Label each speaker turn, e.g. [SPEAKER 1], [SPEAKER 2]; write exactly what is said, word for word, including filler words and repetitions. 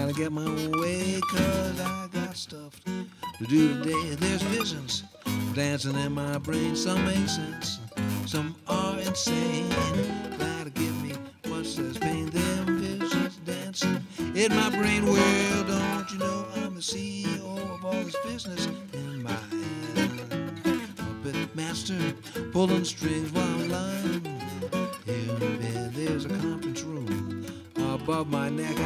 [SPEAKER 1] Gotta get my own way, cause I got stuff to do today. There's visions dancing in my brain. Some make sense, some are insane. Gotta give me much less pain. Them visions dancing in my brain. Well, don't you know I'm the C E O of all this business in my hand? Puppet master pulling strings while I'm lying in bed. There's a conference room above my neck.